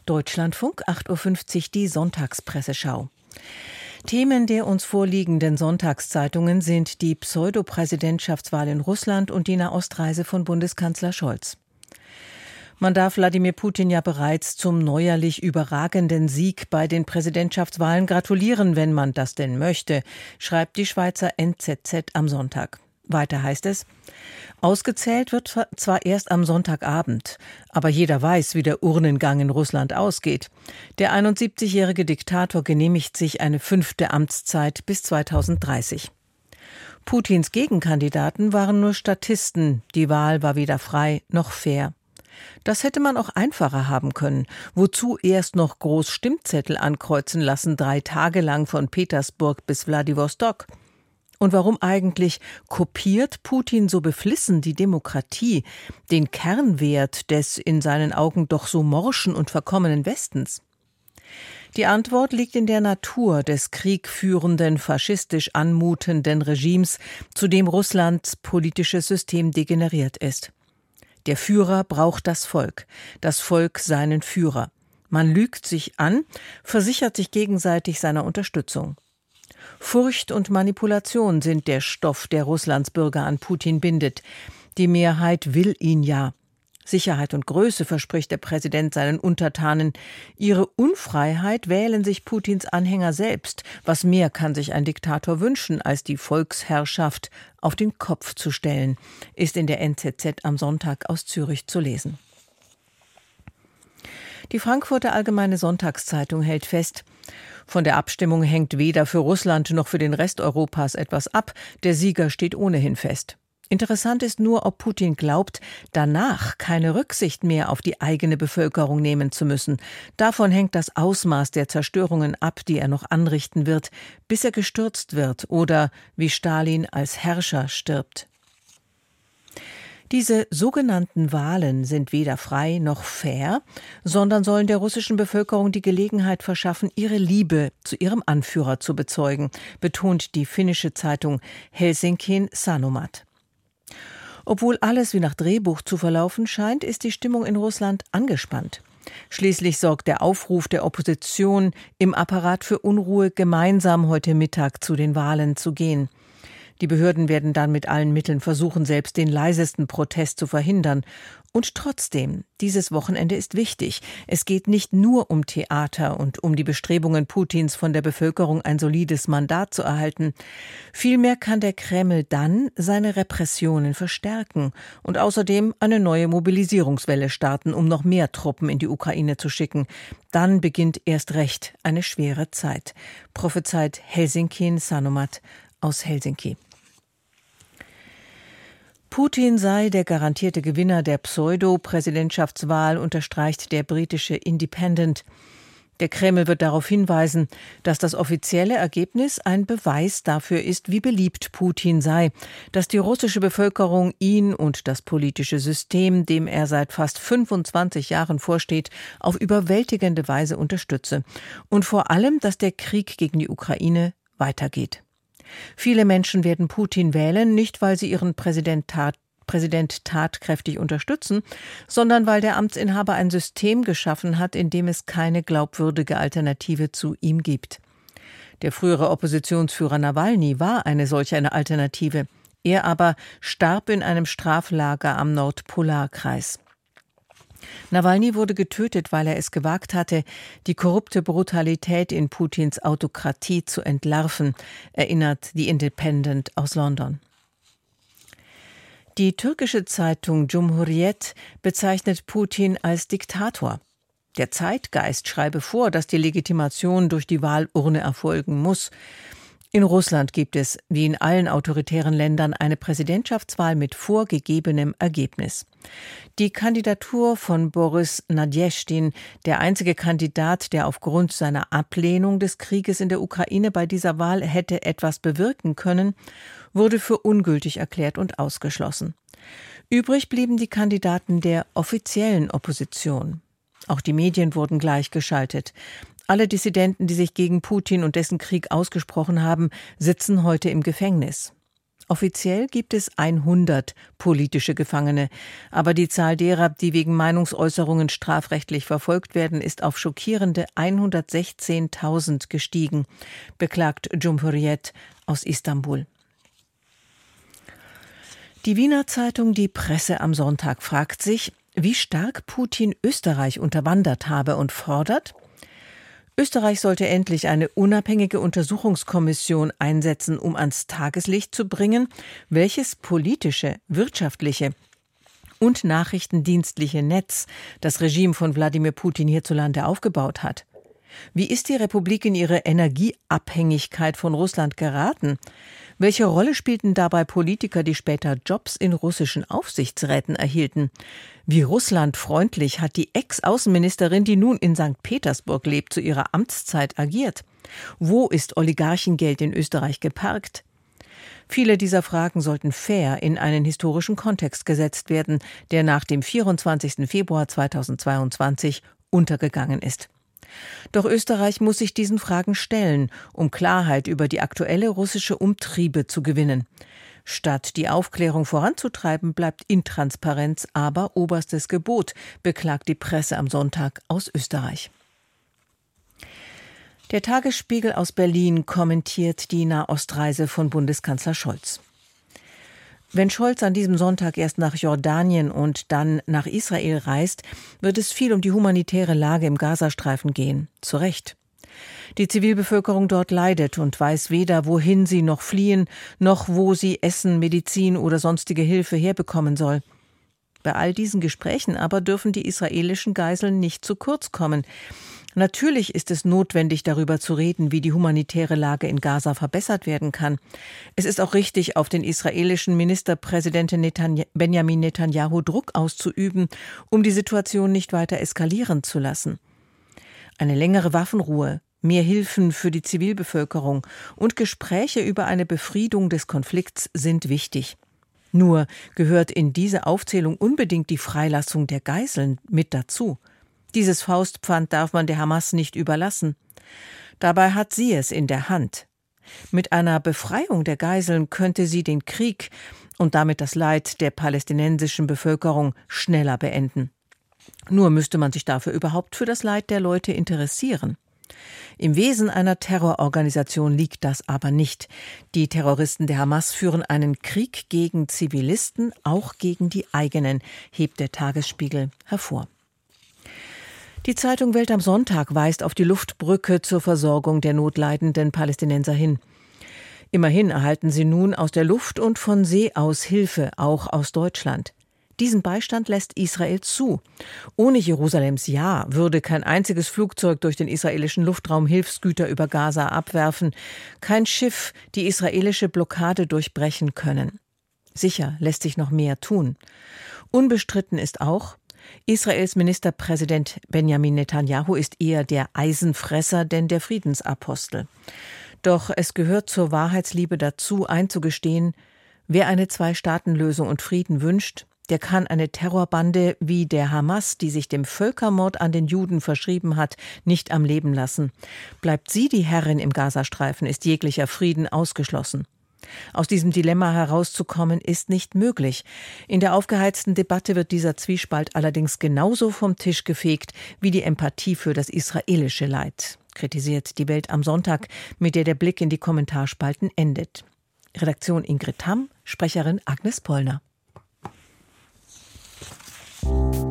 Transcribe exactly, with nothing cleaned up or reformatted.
Deutschlandfunk, acht Uhr fünfzig, die Sonntagspresseschau. Themen der uns vorliegenden Sonntagszeitungen sind die Pseudo-Präsidentschaftswahl in Russland und die Nahostreise von Bundeskanzler Scholz. Man darf Wladimir Putin ja bereits zum neuerlich überragenden Sieg bei den Präsidentschaftswahlen gratulieren, wenn man das denn möchte, schreibt die Schweizer N Z Z am Sonntag. Weiter heißt es: Ausgezählt wird zwar erst am Sonntagabend, aber jeder weiß, wie der Urnengang in Russland ausgeht. Der einundsiebzigjährige Diktator genehmigt sich eine fünfte Amtszeit bis zweitausenddreißig. Putins Gegenkandidaten waren nur Statisten, die Wahl war weder frei noch fair. Das hätte man auch einfacher haben können. Wozu erst noch groß Stimmzettel ankreuzen lassen, drei Tage lang von Petersburg bis Wladiwostok? Und warum eigentlich kopiert Putin so beflissen die Demokratie, den Kernwert des in seinen Augen doch so morschen und verkommenen Westens? Die Antwort liegt in der Natur des kriegführenden, faschistisch anmutenden Regimes, zu dem Russlands politisches System degeneriert ist. Der Führer braucht das Volk, das Volk seinen Führer. Man lügt sich an, versichert sich gegenseitig seiner Unterstützung. Furcht und Manipulation sind der Stoff, der Russlands Bürger an Putin bindet. Die Mehrheit will ihn ja. Sicherheit und Größe verspricht der Präsident seinen Untertanen. Ihre Unfreiheit wählen sich Putins Anhänger selbst. Was mehr kann sich ein Diktator wünschen, als die Volksherrschaft auf den Kopf zu stellen, ist in der N Z Z am Sonntag aus Zürich zu lesen. Die Frankfurter Allgemeine Sonntagszeitung hält fest: Von der Abstimmung hängt weder für Russland noch für den Rest Europas etwas ab. Der Sieger steht ohnehin fest. Interessant ist nur, ob Putin glaubt, danach keine Rücksicht mehr auf die eigene Bevölkerung nehmen zu müssen. Davon hängt das Ausmaß der Zerstörungen ab, die er noch anrichten wird, bis er gestürzt wird oder wie Stalin als Herrscher stirbt. Diese sogenannten Wahlen sind weder frei noch fair, sondern sollen der russischen Bevölkerung die Gelegenheit verschaffen, ihre Liebe zu ihrem Anführer zu bezeugen, betont die finnische Zeitung Helsingin Sanomat. Obwohl alles wie nach Drehbuch zu verlaufen scheint, ist die Stimmung in Russland angespannt. Schließlich sorgt der Aufruf der Opposition im Apparat für Unruhe, gemeinsam heute Mittag zu den Wahlen zu gehen. Die Behörden werden dann mit allen Mitteln versuchen, selbst den leisesten Protest zu verhindern. Und trotzdem, dieses Wochenende ist wichtig. Es geht nicht nur um Theater und um die Bestrebungen Putins, von der Bevölkerung ein solides Mandat zu erhalten. Vielmehr kann der Kreml dann seine Repressionen verstärken und außerdem eine neue Mobilisierungswelle starten, um noch mehr Truppen in die Ukraine zu schicken. Dann beginnt erst recht eine schwere Zeit, prophezeit Helsingin Sanomat aus Helsinki. Putin sei der garantierte Gewinner der Pseudo-Präsidentschaftswahl, unterstreicht der britische Independent. Der Kreml wird darauf hinweisen, dass das offizielle Ergebnis ein Beweis dafür ist, wie beliebt Putin sei, dass die russische Bevölkerung ihn und das politische System, dem er seit fast fünfundzwanzig Jahren vorsteht, auf überwältigende Weise unterstütze. Und vor allem, dass der Krieg gegen die Ukraine weitergeht. Viele Menschen werden Putin wählen, nicht weil sie ihren Präsident, tat, Präsident tatkräftig unterstützen, sondern weil der Amtsinhaber ein System geschaffen hat, in dem es keine glaubwürdige Alternative zu ihm gibt. Der frühere Oppositionsführer Nawalny war eine solche eine Alternative. Er aber starb in einem Straflager am Nordpolarkreis. Nawalny wurde getötet, weil er es gewagt hatte, die korrupte Brutalität in Putins Autokratie zu entlarven, erinnert The Independent aus London. Die türkische Zeitung Cumhuriyet bezeichnet Putin als Diktator. Der Zeitgeist schreibe vor, dass die Legitimation durch die Wahlurne erfolgen muss. In Russland gibt es, wie in allen autoritären Ländern, eine Präsidentschaftswahl mit vorgegebenem Ergebnis. Die Kandidatur von Boris Nadjeschtin, der einzige Kandidat, der aufgrund seiner Ablehnung des Krieges in der Ukraine bei dieser Wahl hätte etwas bewirken können, wurde für ungültig erklärt und ausgeschlossen. Übrig blieben die Kandidaten der offiziellen Opposition. Auch die Medien wurden gleichgeschaltet. Alle Dissidenten, die sich gegen Putin und dessen Krieg ausgesprochen haben, sitzen heute im Gefängnis. Offiziell gibt es hundert politische Gefangene, aber die Zahl derer, die wegen Meinungsäußerungen strafrechtlich verfolgt werden, ist auf schockierende hundertsechzehntausend gestiegen, beklagt Cumhuriyet aus Istanbul. Die Wiener Zeitung Die Presse am Sonntag fragt sich, wie stark Putin Österreich unterwandert habe und fordert: Österreich sollte endlich eine unabhängige Untersuchungskommission einsetzen, um ans Tageslicht zu bringen, welches politische, wirtschaftliche und nachrichtendienstliche Netz das Regime von Wladimir Putin hierzulande aufgebaut hat. Wie ist die Republik in ihre Energieabhängigkeit von Russland geraten? Welche Rolle spielten dabei Politiker, die später Jobs in russischen Aufsichtsräten erhielten? Wie russlandfreundlich hat die Ex-Außenministerin, die nun in Sankt Petersburg lebt, zu ihrer Amtszeit agiert? Wo ist Oligarchengeld in Österreich geparkt? Viele dieser Fragen sollten fair in einen historischen Kontext gesetzt werden, der nach dem vierundzwanzigsten Februar zweitausendzweiundzwanzig untergegangen ist. Doch Österreich muss sich diesen Fragen stellen, um Klarheit über die aktuelle russische Umtriebe zu gewinnen. Statt die Aufklärung voranzutreiben, bleibt Intransparenz aber oberstes Gebot, beklagt die Presse am Sonntag aus Österreich. Der Tagesspiegel aus Berlin kommentiert die Nahostreise von Bundeskanzler Scholz. Wenn Scholz an diesem Sonntag erst nach Jordanien und dann nach Israel reist, wird es viel um die humanitäre Lage im Gazastreifen gehen. Zu Recht. Die Zivilbevölkerung dort leidet und weiß weder, wohin sie noch fliehen, noch wo sie Essen, Medizin oder sonstige Hilfe herbekommen soll. Bei all diesen Gesprächen aber dürfen die israelischen Geiseln nicht zu kurz kommen. Natürlich ist es notwendig, darüber zu reden, wie die humanitäre Lage in Gaza verbessert werden kann. Es ist auch richtig, auf den israelischen Ministerpräsidenten Netanya- Benjamin Netanyahu Druck auszuüben, um die Situation nicht weiter eskalieren zu lassen. Eine längere Waffenruhe, mehr Hilfen für die Zivilbevölkerung und Gespräche über eine Befriedung des Konflikts sind wichtig. Nur gehört in diese Aufzählung unbedingt die Freilassung der Geiseln mit dazu. Dieses Faustpfand darf man der Hamas nicht überlassen. Dabei hat sie es in der Hand. Mit einer Befreiung der Geiseln könnte sie den Krieg und damit das Leid der palästinensischen Bevölkerung schneller beenden. Nur müsste man sich dafür überhaupt für das Leid der Leute interessieren. Im Wesen einer Terrororganisation liegt das aber nicht. Die Terroristen der Hamas führen einen Krieg gegen Zivilisten, auch gegen die eigenen, hebt der Tagesspiegel hervor. Die Zeitung Welt am Sonntag weist auf die Luftbrücke zur Versorgung der notleidenden Palästinenser hin. Immerhin erhalten sie nun aus der Luft und von See aus Hilfe, auch aus Deutschland. Diesen Beistand lässt Israel zu. Ohne Jerusalems Ja würde kein einziges Flugzeug durch den israelischen Luftraum Hilfsgüter über Gaza abwerfen, kein Schiff die israelische Blockade durchbrechen können. Sicher lässt sich noch mehr tun. Unbestritten ist auch, Israels Ministerpräsident Benjamin Netanyahu ist eher der Eisenfresser denn der Friedensapostel. Doch es gehört zur Wahrheitsliebe dazu, einzugestehen, wer eine Zwei-Staaten-Lösung und Frieden wünscht, der kann eine Terrorbande wie der Hamas, die sich dem Völkermord an den Juden verschrieben hat, nicht am Leben lassen. Bleibt sie die Herrin im Gazastreifen, ist jeglicher Frieden ausgeschlossen. Aus diesem Dilemma herauszukommen, ist nicht möglich. In der aufgeheizten Debatte wird dieser Zwiespalt allerdings genauso vom Tisch gefegt wie die Empathie für das israelische Leid, kritisiert die Welt am Sonntag, mit der der Blick in die Kommentarspalten endet. Redaktion Ingrid Hamm, Sprecherin Agnes Pollner.